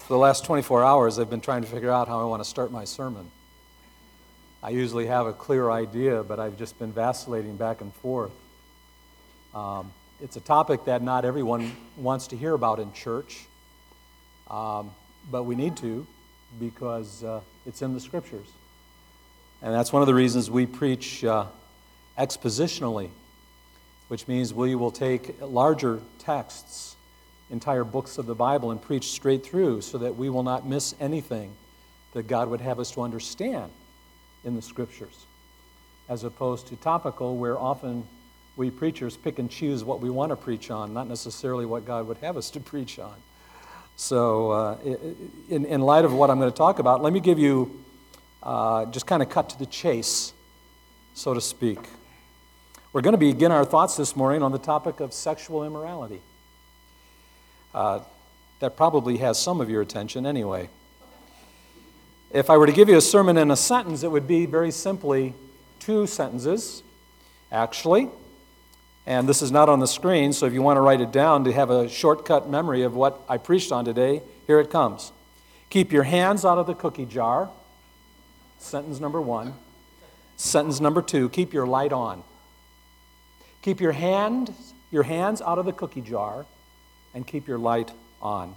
For the last 24 hours, I've been trying to figure out how I want to start my sermon. I usually have a clear idea, but I've just been vacillating back and forth. It's a topic that not everyone wants to hear about in church, but we need to because it's in the Scriptures. And that's one of the reasons we preach expositionally, which means we will take larger texts, entire books of the Bible, and preach straight through so that we will not miss anything that God would have us to understand in the Scriptures, as opposed to topical, where often we preachers pick and choose what we want to preach on, not necessarily what God would have us to preach on. So in light of what I'm going to talk about, let me give you, just kind of cut to the chase, so to speak. We're going to begin our thoughts this morning on the topic of sexual immorality. That probably has some of your attention anyway. If I were to give you a sermon in a sentence, it would be very simply two sentences, actually. And this is not on the screen, so if you want to write it down to have a shortcut memory of what I preached on today, here it comes. Keep your hands out of the cookie jar. Sentence number one. Sentence number two, keep your light on. Keep your hands out of the cookie jar and keep your light on.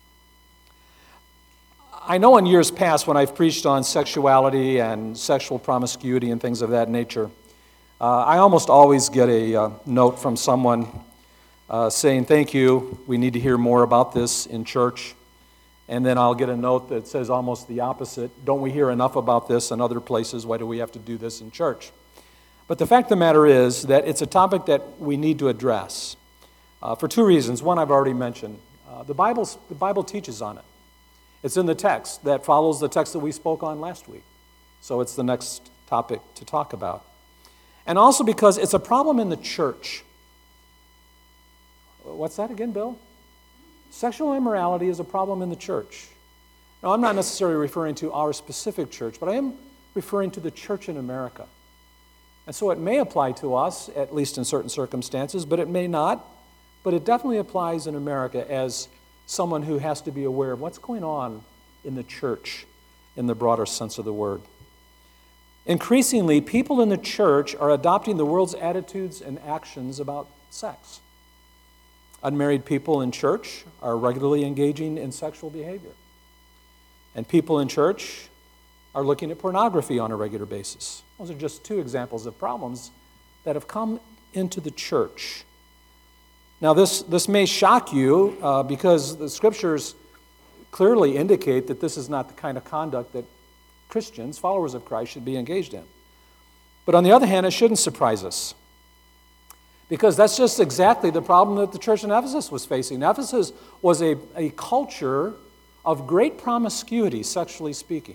I know in years past when I've preached on sexuality and sexual promiscuity and things of that nature, I almost always get a note from someone saying, "Thank you, we need to hear more about this in church." And then I'll get a note that says almost the opposite, "Don't we hear enough about this in other places? Why do we have to do this in church?" But the fact of the matter is that it's a topic that we need to address for two reasons. One I've already mentioned. The Bible teaches on it. It's in the text that follows the text that we spoke on last week. So it's the next topic to talk about. And also because it's a problem in the church. What's that again, Bill? Sexual immorality is a problem in the church. Now, I'm not necessarily referring to our specific church, but I am referring to the church in America. And so it may apply to us, at least in certain circumstances, but it may not. But it definitely applies in America as someone who has to be aware of what's going on in the church in the broader sense of the word. Increasingly, people in the church are adopting the world's attitudes and actions about sex. Unmarried people in church are regularly engaging in sexual behavior. And people in church are looking at pornography on a regular basis. Those are just two examples of problems that have come into the church. Now, this may shock you because the Scriptures clearly indicate that this is not the kind of conduct that Christians, followers of Christ, should be engaged in. But on the other hand, it shouldn't surprise us because that's just exactly the problem that the church in Ephesus was facing. Ephesus was a culture of great promiscuity, sexually speaking,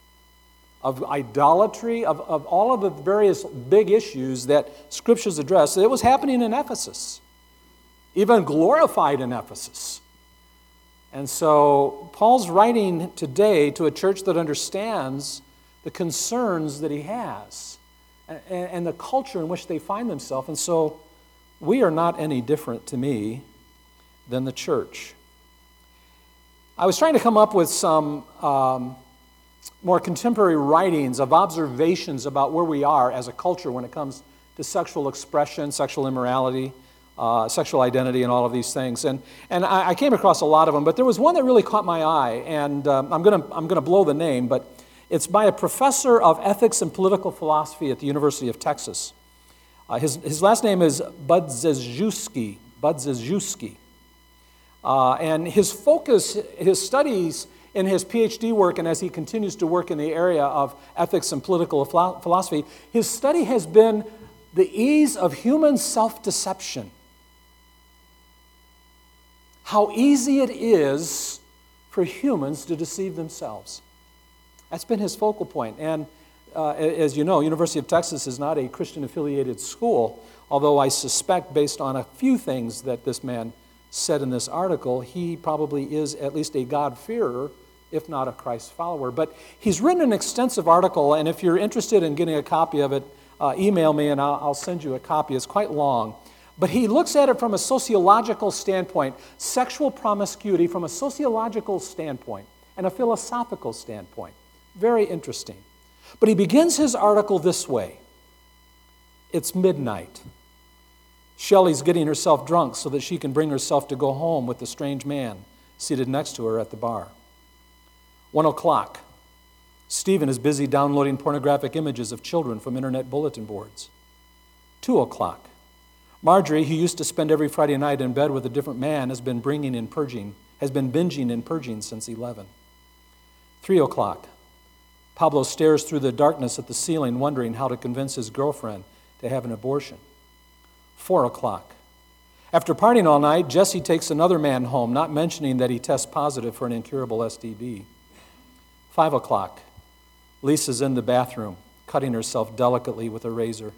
of idolatry, of all of the various big issues that Scriptures address. It was happening in Ephesus, even glorified in Ephesus. And so Paul's writing today to a church that understands the concerns that he has and the culture in which they find themselves. And so we are not any different, to me, than the church. I was trying to come up with some more contemporary writings of observations about where we are as a culture when it comes to sexual expression, sexual immorality, sexual identity, and all of these things, and I came across a lot of them. But there was one that really caught my eye, and I'm gonna blow the name, but it's by a professor of ethics and political philosophy at the University of Texas. His last name is Budziszewski, and his focus, his studies in his PhD work, and as he continues to work in the area of ethics and political philosophy, his study has been the ease of human self-deception. How easy it is for humans to deceive themselves. That's been his focal point. And as you know, University of Texas is not a Christian-affiliated school, although I suspect, based on a few things that this man said in this article, he probably is at least a God-fearer, if not a Christ follower. But he's written an extensive article, and if you're interested in getting a copy of it, email me and I'll send you a copy. It's quite long. But he looks at it from a sociological standpoint, sexual promiscuity from a sociological standpoint and a philosophical standpoint. Very interesting. But he begins his article this way. It's midnight. Shelley's getting herself drunk so that she can bring herself to go home with the strange man seated next to her at the bar. 1 o'clock. Stephen is busy downloading pornographic images of children from internet bulletin boards. 2 o'clock. Marjorie, who used to spend every Friday night in bed with a different man, has been binging and purging since 11. 3 o'clock. Pablo stares through the darkness at the ceiling, wondering how to convince his girlfriend to have an abortion. 4 o'clock. After partying all night, Jesse takes another man home, not mentioning that he tests positive for an incurable STD. 5 o'clock. Lisa's in the bathroom, cutting herself delicately with a razor.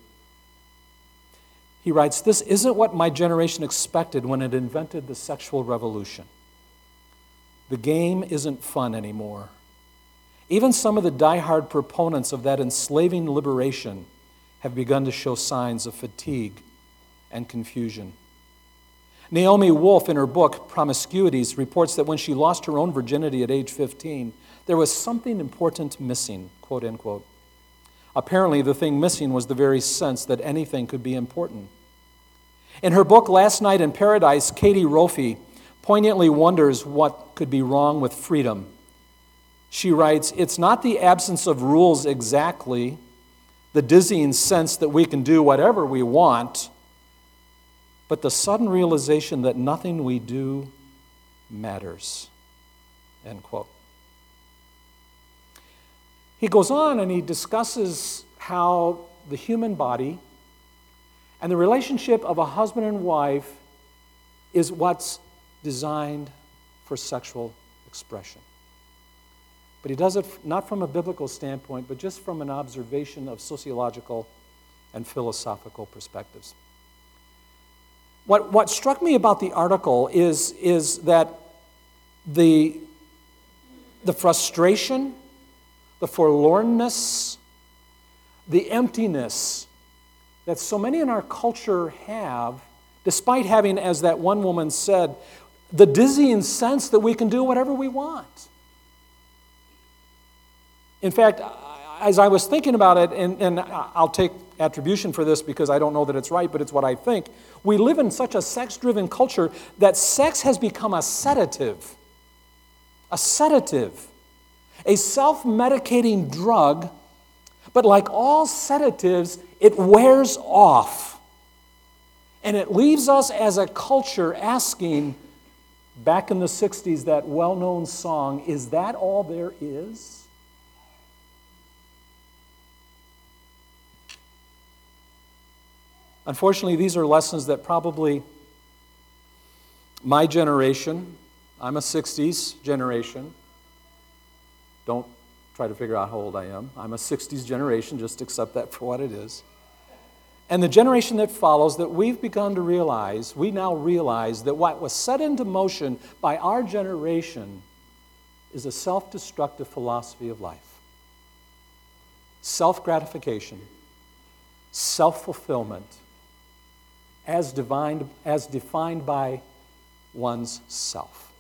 He writes, "This isn't what my generation expected when it invented the sexual revolution. The game isn't fun anymore. Even some of the die-hard proponents of that enslaving liberation have begun to show signs of fatigue and confusion." Naomi Wolf, in her book, Promiscuities, reports that when she lost her own virginity at age 15, there was something important missing, quote unquote. Apparently, the thing missing was the very sense that anything could be important. In her book, Last Night in Paradise, Katie Roffey poignantly wonders what could be wrong with freedom. She writes, "It's not the absence of rules exactly, the dizzying sense that we can do whatever we want, but the sudden realization that nothing we do matters." End quote. He goes on and he discusses how the human body and the relationship of a husband and wife is what's designed for sexual expression. But he does it not from a biblical standpoint, but just from an observation of sociological and philosophical perspectives. What struck me about the article is that the frustration, the forlornness, the emptiness that so many in our culture have, despite having, as that one woman said, the dizzying sense that we can do whatever we want. In fact, as I was thinking about it, and I'll take attribution for this because I don't know that it's right, but it's what I think, we live in such a sex-driven culture that sex has become a sedative, a self-medicating drug, but like all sedatives, it wears off. And it leaves us as a culture asking, back in the 60s, that well-known song, "Is that all there is?" Unfortunately, these are lessons that probably my generation, I'm a 60s generation, don't try to figure out how old I am. I'm a 60s generation, just accept that for what it is. And the generation that follows, that we've begun to realize, we now realize that what was set into motion by our generation is a self-destructive philosophy of life. Self-gratification, self-fulfillment, as defined by one's self.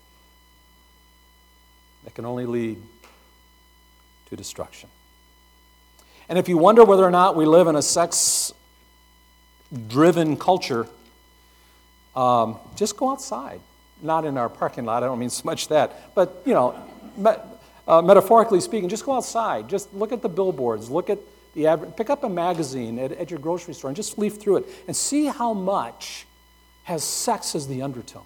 That can only lead to destruction. And if you wonder whether or not we live in a sex-driven culture, just go outside. Not in our parking lot, I don't mean so much that, but, metaphorically speaking, just go outside. Just look at the billboards, pick up a magazine at your grocery store and just leaf through it and see how much has sex as the undertone.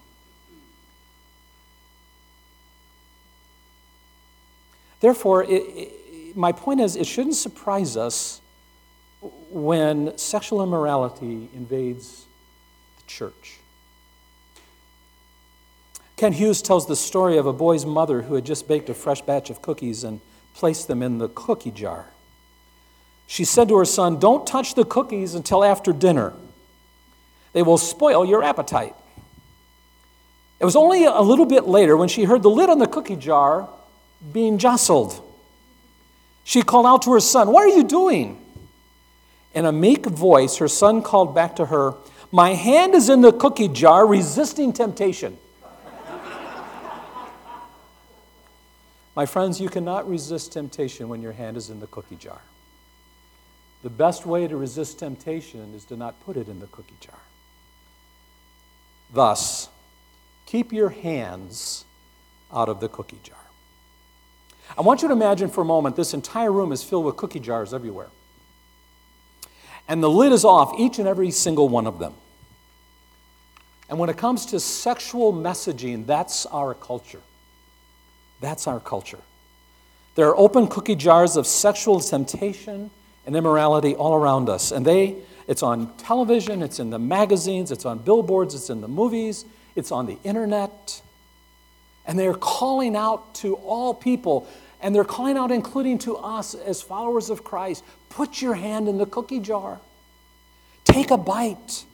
Therefore, my point is, it shouldn't surprise us when sexual immorality invades the church. Ken Hughes tells the story of a boy's mother who had just baked a fresh batch of cookies and placed them in the cookie jar. She said to her son, "Don't touch the cookies until after dinner. They will spoil your appetite." It was only a little bit later when she heard the lid on the cookie jar being jostled. She called out to her son, "What are you doing?" In a meek voice, her son called back to her, My hand is in the cookie jar resisting temptation. My friends, you cannot resist temptation when your hand is in the cookie jar. The best way to resist temptation is to not put it in the cookie jar. Thus, keep your hands out of the cookie jar. I want you to imagine for a moment this entire room is filled with cookie jars everywhere. And the lid is off each and every single one of them. And when it comes to sexual messaging, that's our culture. That's our culture. There are open cookie jars of sexual temptation and immorality all around us. And it's on television, it's in the magazines, it's on billboards, it's in the movies, it's on the internet. And they're calling out to all people, and they're calling out including to us as followers of Christ, put your hand in the cookie jar. Take a bite.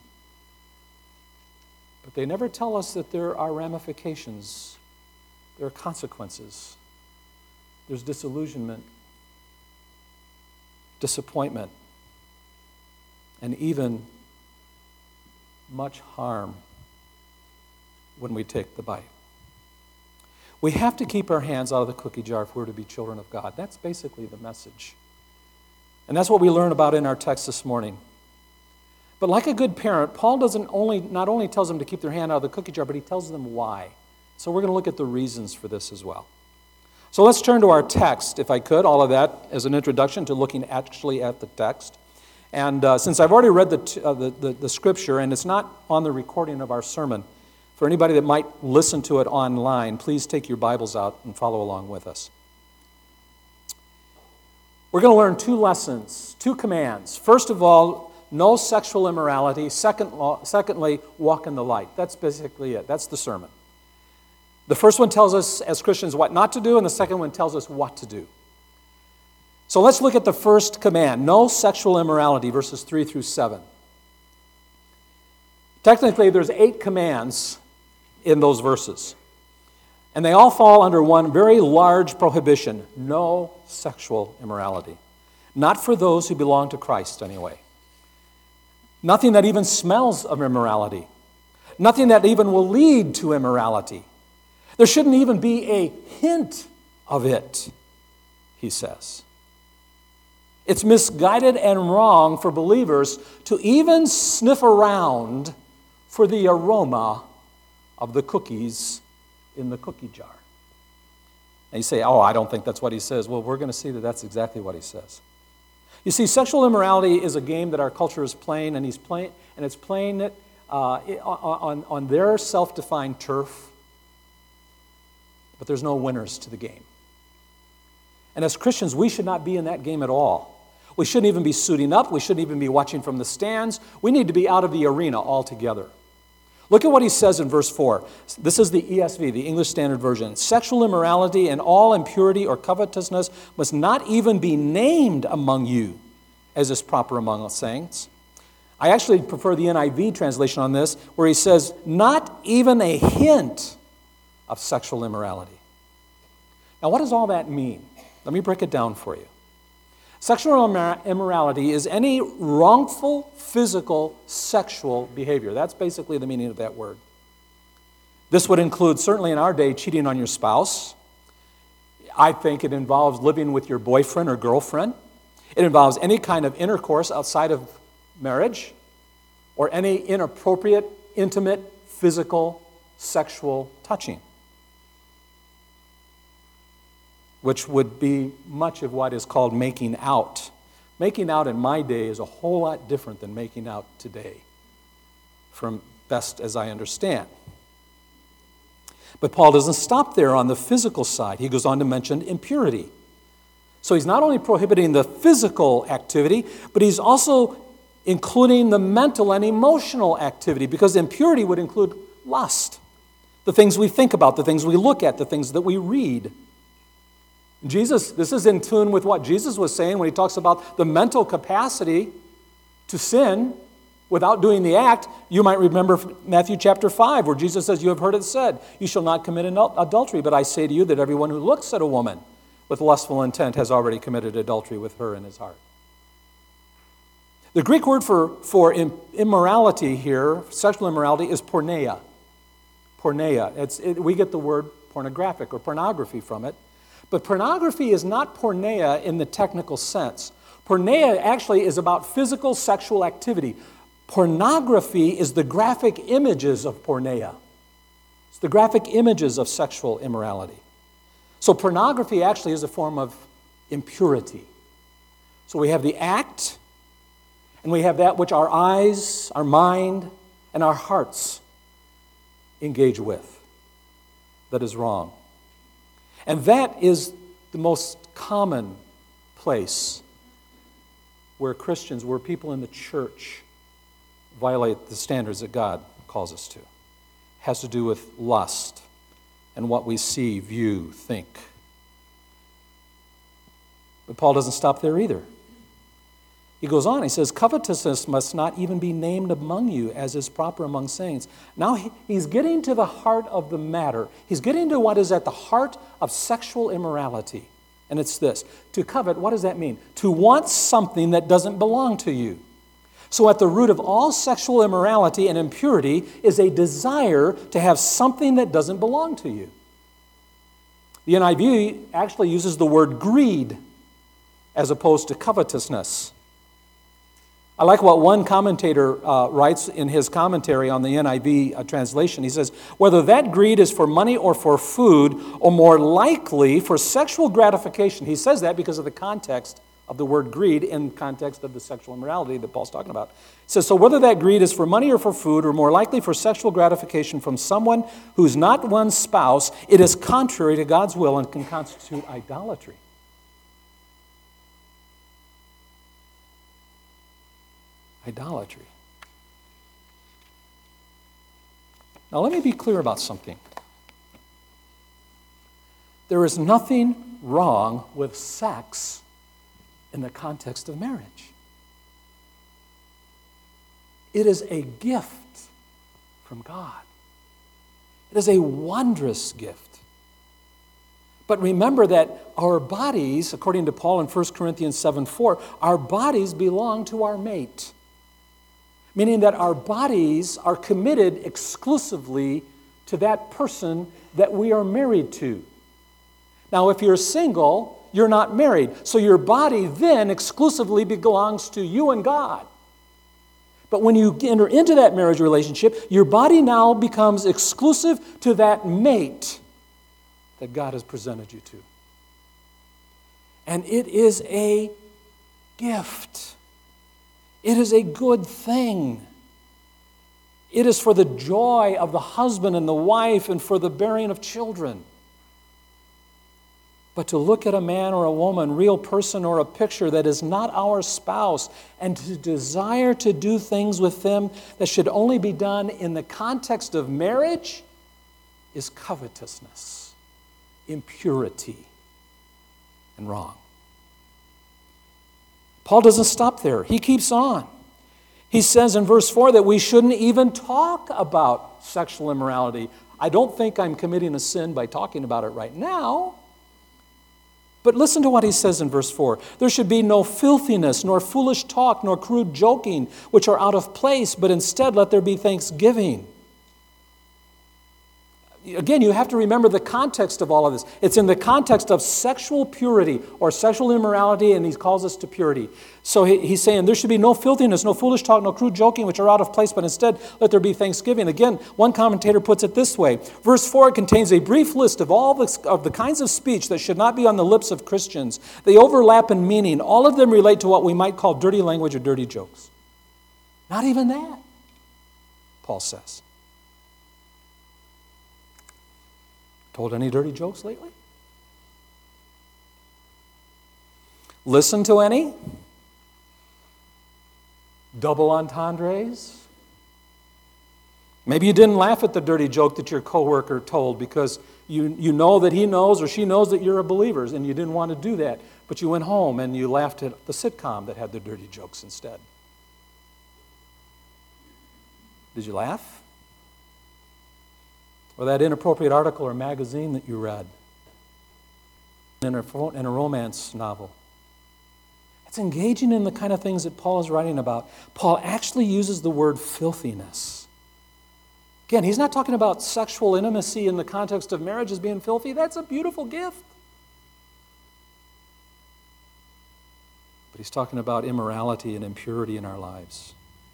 But they never tell us that there are ramifications. There are consequences. There's disillusionment, disappointment, and even much harm when we take the bite. We have to keep our hands out of the cookie jar if we're to be children of God. That's basically the message. And that's what we learn about in our text this morning. But like a good parent, Paul not only tells them to keep their hand out of the cookie jar, but he tells them why. So we're going to look at the reasons for this as well. So let's turn to our text, if I could, all of that as an introduction to looking actually at the text. And since I've already read the scripture, and it's not on the recording of our sermon, for anybody that might listen to it online, please take your Bibles out and follow along with us. We're going to learn two lessons, two commands. First of all, no sexual immorality. Secondly, walk in the light. That's basically it. That's the sermon. The first one tells us as Christians what not to do, and the second one tells us what to do. So let's look at the first command, no sexual immorality, verses 3 through 7. Technically, there's 8 commands in those verses. And they all fall under one very large prohibition, no sexual immorality. Not for those who belong to Christ, anyway. Nothing that even smells of immorality. Nothing that even will lead to immorality. There shouldn't even be a hint of it, he says. It's misguided and wrong for believers to even sniff around for the aroma of the cookies in the cookie jar. And you say, oh, I don't think that's what he says. Well, we're going to see that that's exactly what he says. You see, sexual immorality is a game that our culture is playing, and it's playing it on their self-defined turf. But there's no winners to the game. And as Christians, we should not be in that game at all. We shouldn't even be suiting up. We shouldn't even be watching from the stands. We need to be out of the arena altogether. Look at what he says in verse 4. This is the ESV, the English Standard Version. Sexual immorality and all impurity or covetousness must not even be named among you, as is proper among us saints. I actually prefer the NIV translation on this, where he says, not even a hint of sexual immorality. Now, what does all that mean? Let me break it down for you. Sexual immorality is any wrongful, physical, sexual behavior. That's basically the meaning of that word. This would include, certainly in our day, cheating on your spouse. I think it involves living with your boyfriend or girlfriend. It involves any kind of intercourse outside of marriage or any inappropriate, intimate, physical, sexual touching, which would be much of what is called making out. Making out in my day is a whole lot different than making out today, from best as I understand. But Paul doesn't stop there on the physical side. He goes on to mention impurity. So he's not only prohibiting the physical activity, but he's also including the mental and emotional activity, because impurity would include lust, the things we think about, the things we look at, the things that we read. This is in tune with what Jesus was saying when he talks about the mental capacity to sin without doing the act. You might remember Matthew chapter 5, where Jesus says, you have heard it said, you shall not commit adultery, but I say to you that everyone who looks at a woman with lustful intent has already committed adultery with her in his heart. The Greek word for immorality here, sexual immorality, is porneia. Porneia. We get the word pornographic or pornography from it. But pornography is not porneia in the technical sense. Porneia actually is about physical sexual activity. Pornography is the graphic images of porneia. It's the graphic images of sexual immorality. So pornography actually is a form of impurity. So we have the act, and we have that which our eyes, our mind, and our hearts engage with. That is wrong. And that is the most common place where Christians, where people in the church violate the standards that God calls us to. It has to do with lust and what we see, view, think. But Paul doesn't stop there either. He goes on, he says, covetousness must not even be named among you as is proper among saints. Now he's getting to the heart of the matter. He's getting to what is at the heart of sexual immorality. And it's this. To covet, what does that mean? To want something that doesn't belong to you. So at the root of all sexual immorality and impurity is a desire to have something that doesn't belong to you. The NIV actually uses the word greed as opposed to covetousness. I like what one commentator writes in his commentary on the NIV translation. He says, whether that greed is for money or for food, or more likely for sexual gratification. He says that because of the context of the word greed in context of the sexual immorality that Paul's talking about. He says, so whether that greed is for money or for food, or more likely for sexual gratification from someone who's not one's spouse, it is contrary to God's will and can constitute idolatry. Idolatry. Now let me be clear about something. There is nothing wrong with sex in the context of marriage. It is a gift from God. It is a wondrous gift. But remember that our bodies, according to Paul in 1 Corinthians 7:4, our bodies belong to our mate. Meaning that our bodies are committed exclusively to that person that we are married to. Now, if you're single, you're not married. So your body then exclusively belongs to you and God. But when you enter into that marriage relationship, your body now becomes exclusive to that mate that God has presented you to. And it is a gift. It is a good thing. It is for the joy of the husband and the wife and for the bearing of children. But to look at a man or a woman, real person or a picture that is not our spouse, and to desire to do things with them that should only be done in the context of marriage is covetousness, impurity, and wrong. Paul doesn't stop there. He keeps on. He says in verse 4 that we shouldn't even talk about sexual immorality. I don't think I'm committing a sin by talking about it right now. But listen to what he says in verse 4. There should be no filthiness, nor foolish talk, nor crude joking, which are out of place, but instead let there be thanksgiving. Again, you have to remember the context of all of this. It's in the context of sexual purity or sexual immorality, and he calls us to purity. So he's saying there should be no filthiness, no foolish talk, no crude joking, which are out of place, but instead let there be thanksgiving. Again, one commentator puts it this way. Verse 4 contains a brief list of all of the kinds of speech that should not be on the lips of Christians. They overlap in meaning. All of them relate to what we might call dirty language or dirty jokes. Not even that, Paul says. Told any dirty jokes lately? Listen to any? Double entendres? Maybe you didn't laugh at the dirty joke that your coworker told because you know that he knows or she knows that you're a believer and you didn't want to do that. But you went home and you laughed at the sitcom that had the dirty jokes instead. Did you laugh? Or that inappropriate article or magazine that you read in a romance novel. It's It's engaging in the kind of things that Paul is writing about. Paul actually uses the word filthiness. Again, he's not talking about sexual intimacy in the context of marriage as being filthy. That's a beautiful gift. But he's talking about immorality and impurity in our lives.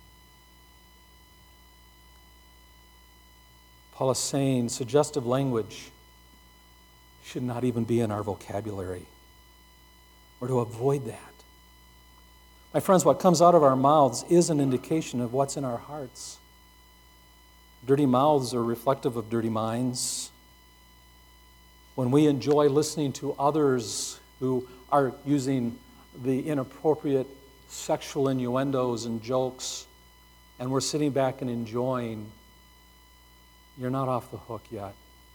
Paul is saying suggestive language should not even be in our vocabulary. We're to avoid that. My friends, what comes out of our mouths is an indication of what's in our hearts. Dirty mouths are reflective of dirty minds. When we enjoy listening to others who are using the inappropriate sexual innuendos and jokes, and we're sitting back and enjoying, you're not off the hook yet.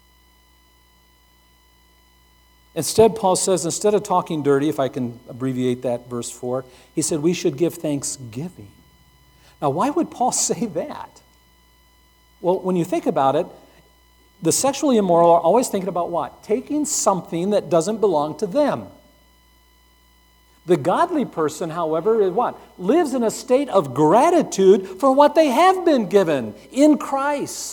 Instead, Paul says, instead of talking dirty, if I can abbreviate that verse 4, he said we should give thanksgiving. Now, why would Paul say that? Well, when you think about it, the sexually immoral are always thinking about what? Taking something that doesn't belong to them. The godly person, however, is what? Lives in a state of gratitude for what they have been given in Christ.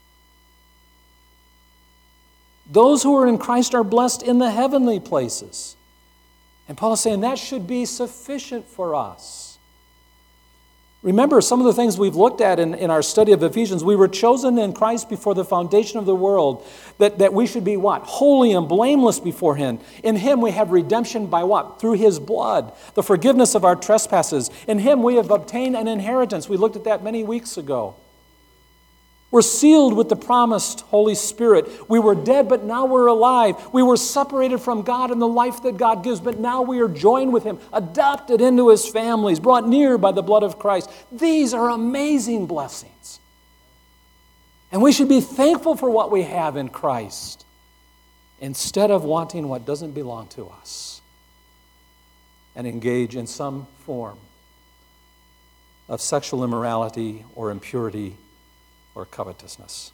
Those who are in Christ are blessed in the heavenly places. And Paul is saying that should be sufficient for us. Remember some of the things we've looked at in our study of Ephesians. We were chosen in Christ before the foundation of the world, that we should be what? Holy and blameless before Him. In Him we have redemption by what? Through His blood, the forgiveness of our trespasses. In Him we have obtained an inheritance. We looked at that many weeks ago. We're sealed with the promised Holy Spirit. We were dead, but now we're alive. We were separated from God in the life that God gives, but now we are joined with Him, adopted into His families, brought near by the blood of Christ. These are amazing blessings. And we should be thankful for what we have in Christ instead of wanting what doesn't belong to us and engage in some form of sexual immorality or impurity or covetousness.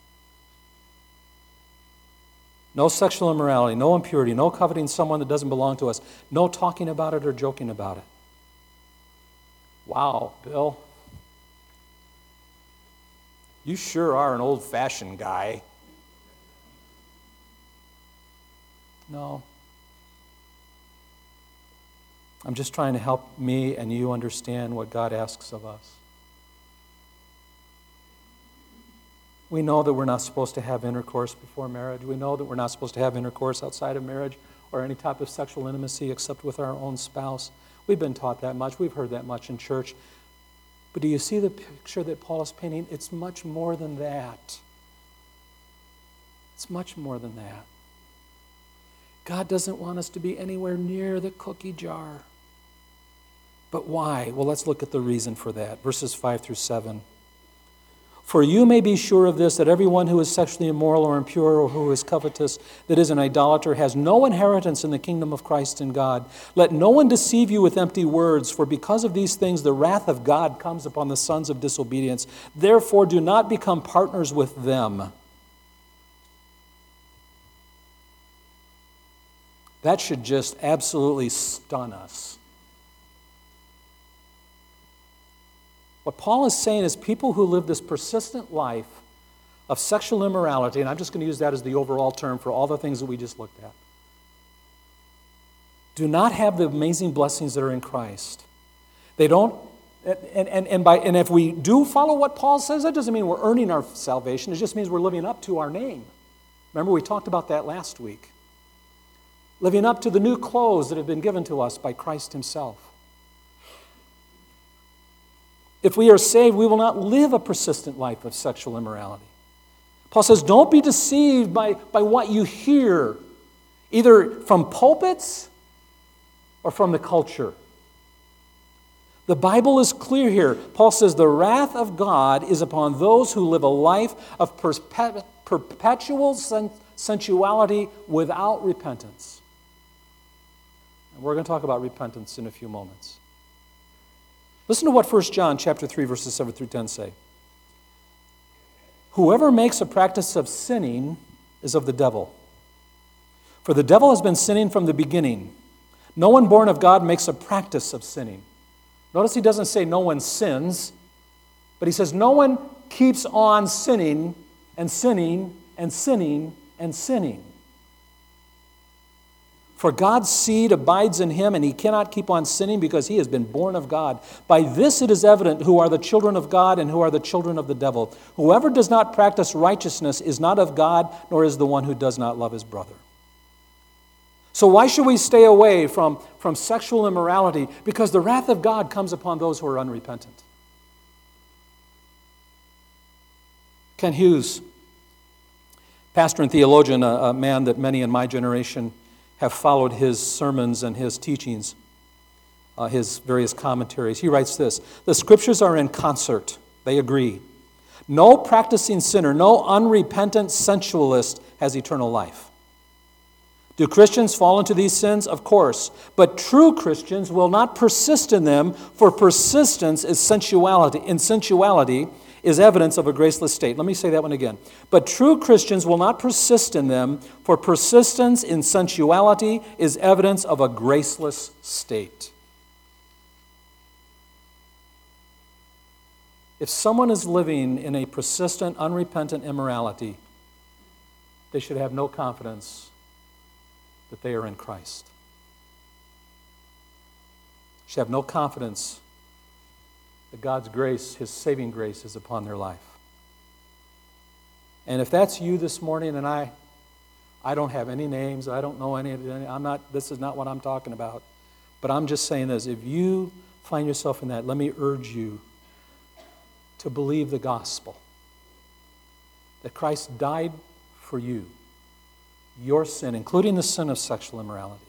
No sexual immorality, no impurity, no coveting someone that doesn't belong to us, no talking about it or joking about it. Wow, Bill. You sure are an old-fashioned guy. No. I'm just trying to help me and you understand what God asks of us. We know that we're not supposed to have intercourse before marriage. We know that we're not supposed to have intercourse outside of marriage or any type of sexual intimacy except with our own spouse. We've been taught that much. We've heard that much in church. But do you see the picture that Paul is painting? It's much more than that. It's much more than that. God doesn't want us to be anywhere near the cookie jar. But why? Well, let's look at the reason for that. Verses 5 through 7. For you may be sure of this, that everyone who is sexually immoral or impure or who is covetous, that is an idolater, has no inheritance in the kingdom of Christ and God. Let no one deceive you with empty words, for because of these things the wrath of God comes upon the sons of disobedience. Therefore do not become partners with them. That should just absolutely stun us. What Paul is saying is people who live this persistent life of sexual immorality, and I'm just going to use that as the overall term for all the things that we just looked at, do not have the amazing blessings that are in Christ. They don't, and if we do follow what Paul says, that doesn't mean we're earning our salvation. It just means we're living up to our name. Remember, we talked about that last week. Living up to the new clothes that have been given to us by Christ Himself. If we are saved, we will not live a persistent life of sexual immorality. Paul says, don't be deceived by what you hear, either from pulpits or from the culture. The Bible is clear here. Paul says the wrath of God is upon those who live a life of perpetual sensuality without repentance. And we're going to talk about repentance in a few moments. Listen to what 1 John chapter 3, verses 7 through 10 say. Whoever makes a practice of sinning is of the devil. For the devil has been sinning from the beginning. No one born of God makes a practice of sinning. Notice he doesn't say no one sins, but he says no one keeps on sinning and sinning and sinning and sinning. For God's seed abides in him, and he cannot keep on sinning because he has been born of God. By this it is evident who are the children of God and who are the children of the devil. Whoever does not practice righteousness is not of God, nor is the one who does not love his brother. So why should we stay away from sexual immorality? Because the wrath of God comes upon those who are unrepentant. Ken Hughes, pastor and theologian, a man that many in my generation have followed his sermons and his teachings, his various commentaries. He writes this: the scriptures are in concert. They agree. No practicing sinner, no unrepentant sensualist has eternal life. Do Christians fall into these sins? Of course. But true Christians will not persist in them, for persistence is sensuality. In sensuality is evidence of a graceless state. Let me say that one again. But true Christians will not persist in them, for persistence in sensuality is evidence of a graceless state. If someone is living in a persistent, unrepentant immorality, they should have no confidence that they are in Christ. They should have no confidence that God's grace, his saving grace, is upon their life. And if that's you this morning, and I don't have any names, I don't know any, this is not what I'm talking about, but I'm just saying this: if you find yourself in that, let me urge you to believe the gospel, that Christ died for you, your sin, including the sin of sexual immorality,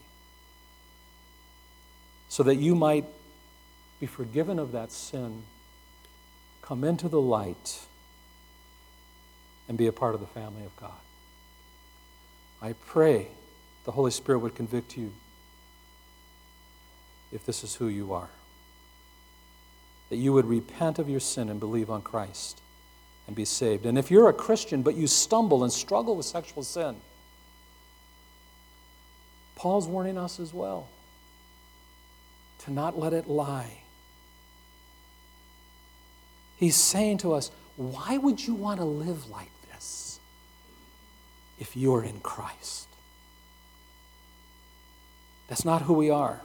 so that you might be forgiven of that sin, come into the light, and be a part of the family of God. I pray the Holy Spirit would convict you if this is who you are, that you would repent of your sin and believe on Christ and be saved. And if you're a Christian but you stumble and struggle with sexual sin, Paul's warning us as well to not let it lie. He's saying to us, why would you want to live like this if you're in Christ? That's not who we are.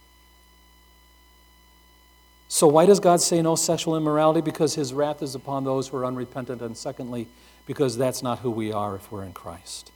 So why does God say no sexual immorality? Because his wrath is upon those who are unrepentant, and secondly, because that's not who we are if we're in Christ.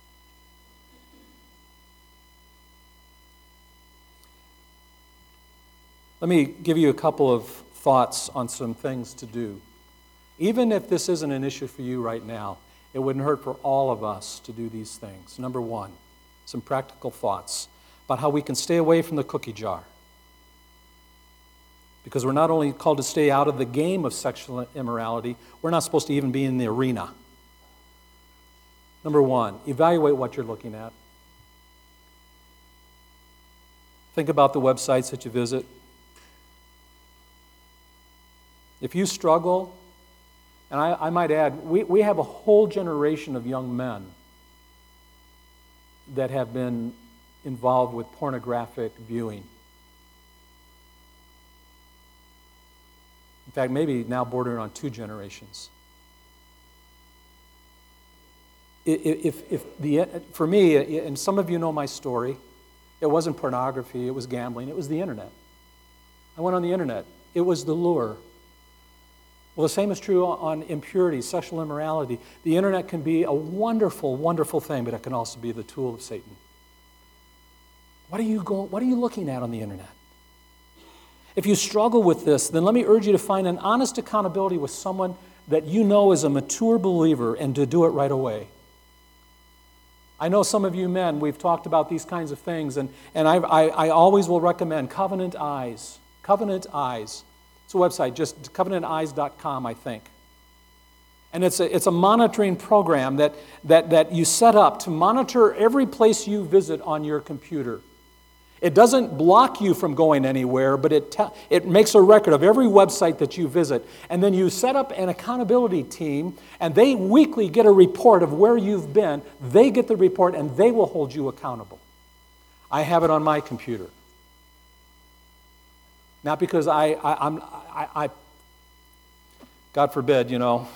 Let me give you a couple of thoughts on some things to do. Even if this isn't an issue for you right now, it wouldn't hurt for all of us to do these things. Number one, some practical thoughts about how we can stay away from the cookie jar. Because we're not only called to stay out of the game of sexual immorality, we're not supposed to even be in the arena. Number one, evaluate what you're looking at. Think about the websites that you visit. If you struggle, and I might add, we have a whole generation of young men that have been involved with pornographic viewing. In fact, maybe now bordering on 2 generations. For me, and some of you know my story, it wasn't pornography, it was gambling, it was the internet. I went on the internet. It was the lure. Well, the same is true on impurity, sexual immorality. The internet can be a wonderful, wonderful thing, but it can also be the tool of Satan. What are you looking at on the internet? If you struggle with this, then let me urge you to find an honest accountability with someone that you know is a mature believer and to do it right away. I know some of you men, we've talked about these kinds of things, and I always will recommend Covenant Eyes. Covenant Eyes. It's a website, just covenanteyes.com, I think. And it's a monitoring program that you set up to monitor every place you visit on your computer. It doesn't block you from going anywhere, but it makes a record of every website that you visit. And then you set up an accountability team, and they weekly get a report of where you've been. They get the report, and they will hold you accountable. I have it on my computer. Not because God forbid,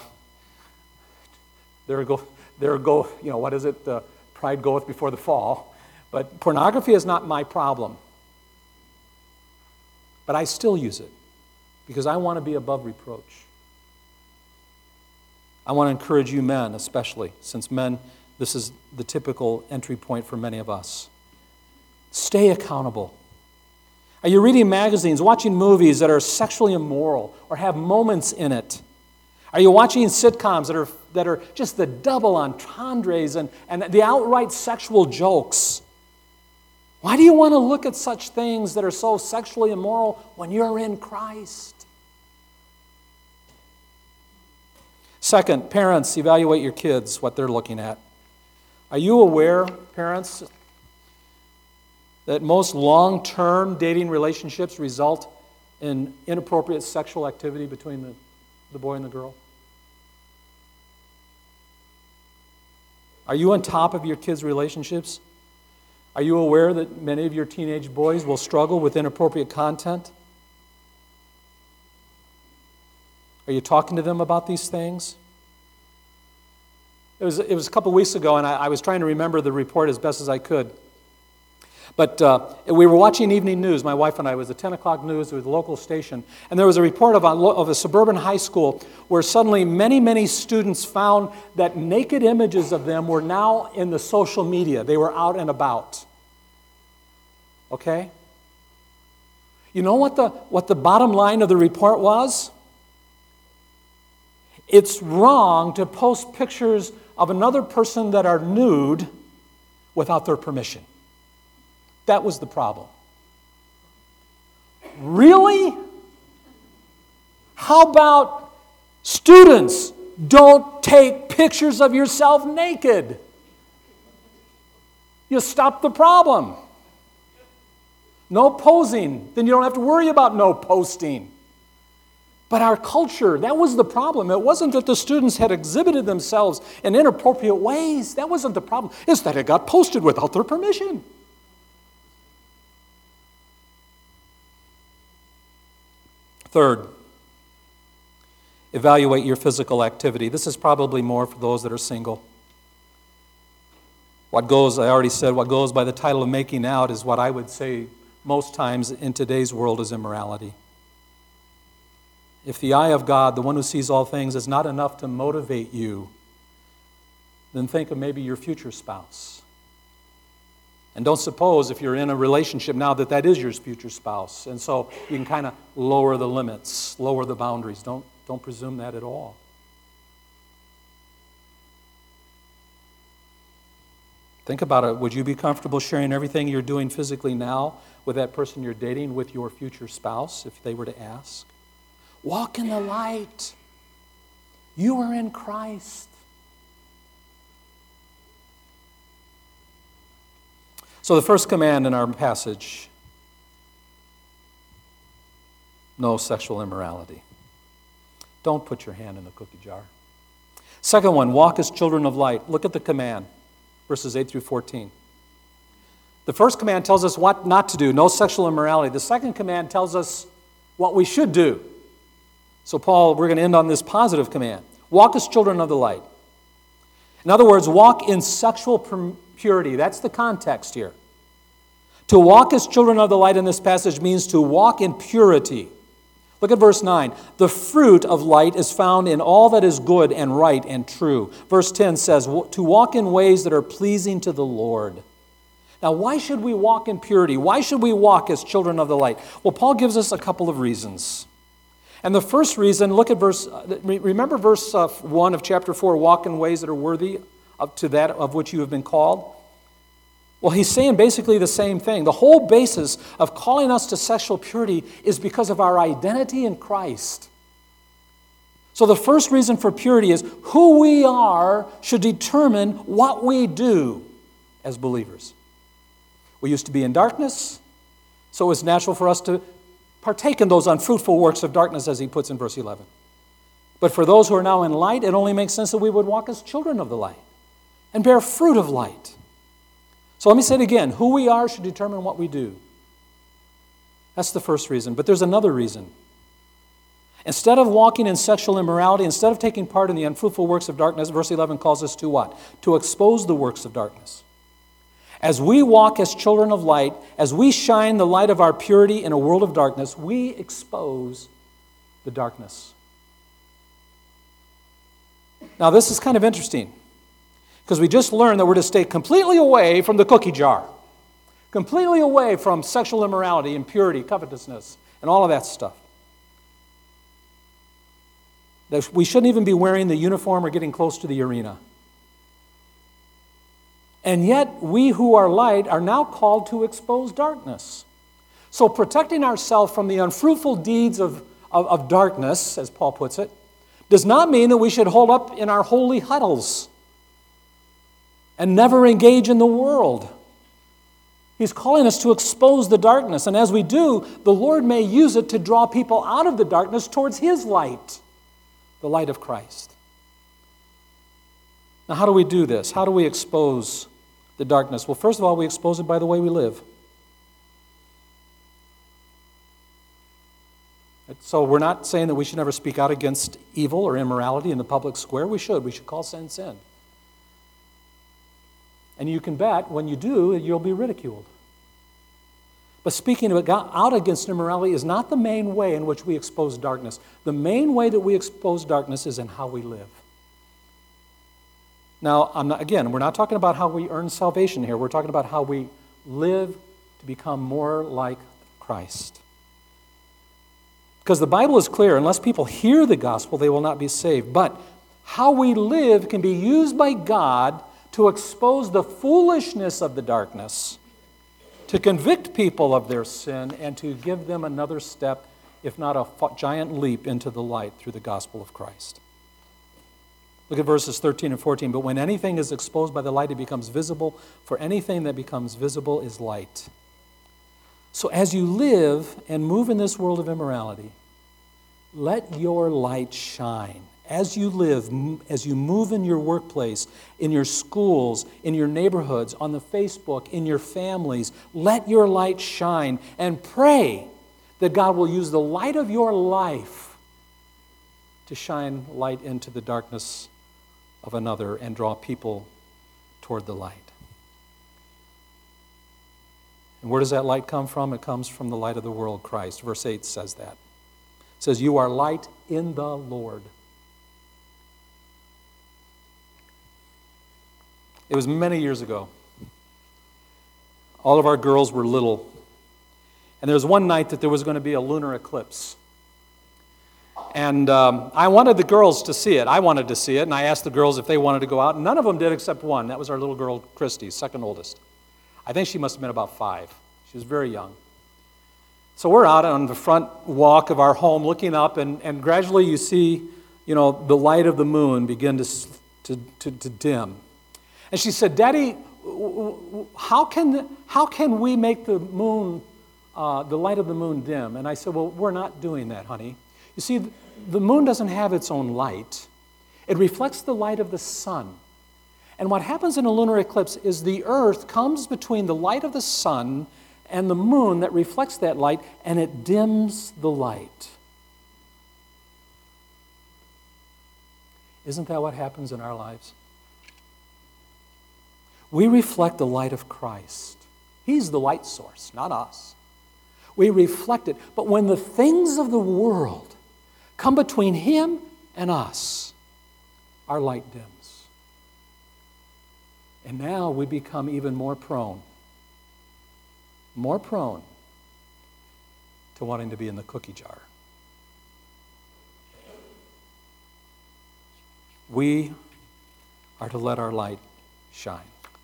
there go, what is it? Pride goeth before the fall. But pornography is not my problem. But I still use it because I want to be above reproach. I want to encourage you men, especially, since men, this is the typical entry point for many of us. Stay accountable. Are you reading magazines, watching movies that are sexually immoral or have moments in it? Are you watching sitcoms that are just the double entendres and the outright sexual jokes? Why do you want to look at such things that are so sexually immoral when you're in Christ? Second, parents, evaluate your kids, what they're looking at. Are you aware, parents, that most long-term dating relationships result in inappropriate sexual activity between the boy and the girl? Are you on top of your kids' relationships? Are you aware that many of your teenage boys will struggle with inappropriate content? Are you talking to them about these things? It was a couple weeks ago, and I was trying to remember the report as best as I could. But we were watching evening news, my wife and I. It was the 10 o'clock news with the local station. And there was a report of a suburban high school where suddenly many, many students found that naked images of them were now in the social media. They were out and about. Okay? You know what the bottom line of the report was? It's wrong to post pictures of another person that are nude without their permission. That was the problem. Really? How about students? Don't take pictures of yourself naked. You stop the problem. No posing. Then you don't have to worry about no posting. But our culture, that was the problem. It wasn't that the students had exhibited themselves in inappropriate ways. That wasn't the problem. It's that it got posted without their permission. Third, evaluate your physical activity. This is probably more for those that are single. I already said, what goes by the title of making out is what I would say most times in today's world is immorality. If the eye of God, the one who sees all things, is not enough to motivate you, then think of maybe your future spouse. And don't suppose, if you're in a relationship now, that is your future spouse. And so you can kind of lower the limits, lower the boundaries. Don't presume that at all. Think about it. Would you be comfortable sharing everything you're doing physically now with that person you're dating with your future spouse, if they were to ask? Walk in the light. You are in Christ. So the first command in our passage, no sexual immorality. Don't put your hand in the cookie jar. Second one, walk as children of light. Look at the command, verses 8 through 14. The first command tells us what not to do, no sexual immorality. The second command tells us what we should do. So Paul, we're going to end on this positive command. Walk as children of the light. In other words, walk in sexual purity. That's the context here. To walk as children of the light in this passage means to walk in purity. Look at verse 9. The fruit of light is found in all that is good and right and true. Verse 10 says, to walk in ways that are pleasing to the Lord. Now, why should we walk in purity? Why should we walk as children of the light? Well, Paul gives us a couple of reasons. And the first reason, remember verse 1 of chapter 4, walk in ways that are worthy up to that of which you have been called? Well, he's saying basically the same thing. The whole basis of calling us to sexual purity is because of our identity in Christ. So the first reason for purity is who we are should determine what we do as believers. We used to be in darkness, so it was natural for us to partake in those unfruitful works of darkness, as he puts in verse 11. But for those who are now in light, it only makes sense that we would walk as children of the light and bear fruit of light. So let me say it again. Who we are should determine what we do. That's the first reason. But there's another reason. Instead of walking in sexual immorality, instead of taking part in the unfruitful works of darkness, verse 11 calls us to what? To expose the works of darkness. As we walk as children of light, as we shine the light of our purity in a world of darkness, we expose the darkness. Now, this is kind of interesting, because we just learned that we're to stay completely away from the cookie jar, completely away from sexual immorality, impurity, covetousness, and all of that stuff. That we shouldn't even be wearing the uniform or getting close to the arena. And yet, we who are light are now called to expose darkness. So protecting ourselves from the unfruitful deeds of darkness, as Paul puts it, does not mean that we should hold up in our holy huddles and never engage in the world. He's calling us to expose the darkness. And as we do, the Lord may use it to draw people out of the darkness towards His light, the light of Christ. Now, how do we do this? How do we expose the darkness? Well, first of all, we expose it by the way we live. So we're not saying that we should never speak out against evil or immorality in the public square. We should. We should call sin sin. And you can bet when you do, you'll be ridiculed. But speaking out against immorality is not the main way in which we expose darkness. The main way that we expose darkness is in how we live. Now, we're not talking about how we earn salvation here. We're talking about how we live to become more like Christ. Because the Bible is clear, unless people hear the gospel, they will not be saved. But how we live can be used by God to expose the foolishness of the darkness, to convict people of their sin, and to give them another step, if not a giant leap, into the light through the gospel of Christ. Look at verses 13 and 14. But when anything is exposed by the light, it becomes visible, for anything that becomes visible is light. So as you live and move in this world of immorality, let your light shine. As you live, as you move in your workplace, in your schools, in your neighborhoods, on the Facebook, in your families, let your light shine, and pray that God will use the light of your life to shine light into the darkness of another and draw people toward the light. And where does that light come from? It comes from the light of the world, Christ. Verse 8 says that. It says, "You are light in the Lord." It was many years ago. All of our girls were little. And there was one night that there was going to be a lunar eclipse. And I wanted the girls to see it. I wanted to see it, and I asked the girls if they wanted to go out. And none of them did except one. That was our little girl, Christy, second oldest. I think she must have been about 5. She was very young. So we're out on the front walk of our home looking up, and gradually you see, the light of the moon begin to dim. And she said, "Daddy, how can we make the moon, the light of the moon dim?" And I said, "Well, we're not doing that, honey. You see, the moon doesn't have its own light. It reflects the light of the sun. And what happens in a lunar eclipse is the earth comes between the light of the sun and the moon that reflects that light, and it dims the light." Isn't that what happens in our lives? We reflect the light of Christ. He's the light source, not us. We reflect it. But when the things of the world come between Him and us, our light dims. And now we become even more prone to wanting to be in the cookie jar. We are to let our light shine.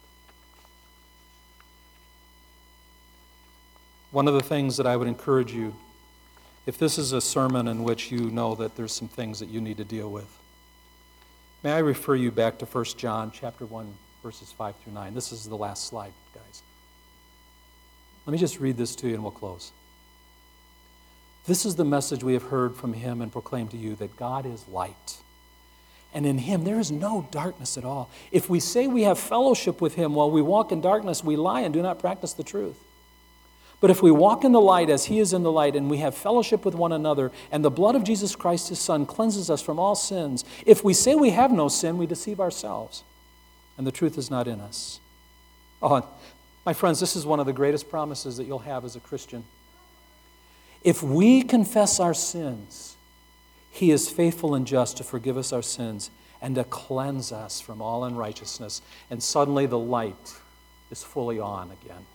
One of the things that I would encourage you, if this is a sermon in which you know that there's some things that you need to deal with, may I refer you back to 1 John chapter 1, verses 5 through 9. This is the last slide, guys. Let me just read this to you and we'll close. "This is the message we have heard from Him and proclaim to you, that God is light. And in Him there is no darkness at all. If we say we have fellowship with Him while we walk in darkness, we lie and do not practice the truth. But if we walk in the light as he is in the light, and we have fellowship with one another, and the blood of Jesus Christ, his Son, cleanses us from all sins, if we say we have no sin, we deceive ourselves, and the truth is not in us. Oh, my friends, this is one of the greatest promises that you'll have as a Christian. If we confess our sins, he is faithful and just to forgive us our sins and to cleanse us from all unrighteousness. And suddenly the light is fully on again.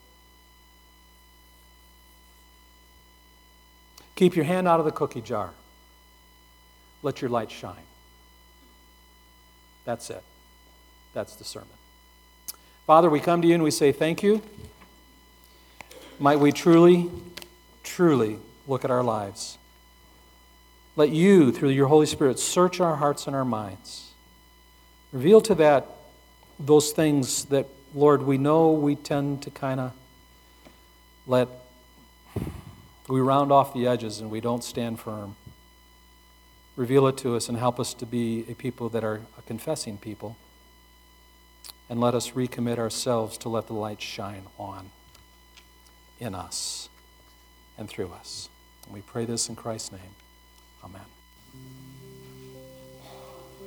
Keep your hand out of the cookie jar. Let your light shine. That's it. That's the sermon. Father, we come to you and we say thank you. Might we truly, truly look at our lives. Let you, through your Holy Spirit, search our hearts and our minds. Reveal to that those things that, Lord, we know we tend to kind of we round off the edges and we don't stand firm. Reveal it to us and help us to be a people that are a confessing people. And let us recommit ourselves to let the light shine on in us and through us. And we pray this in Christ's name. Amen.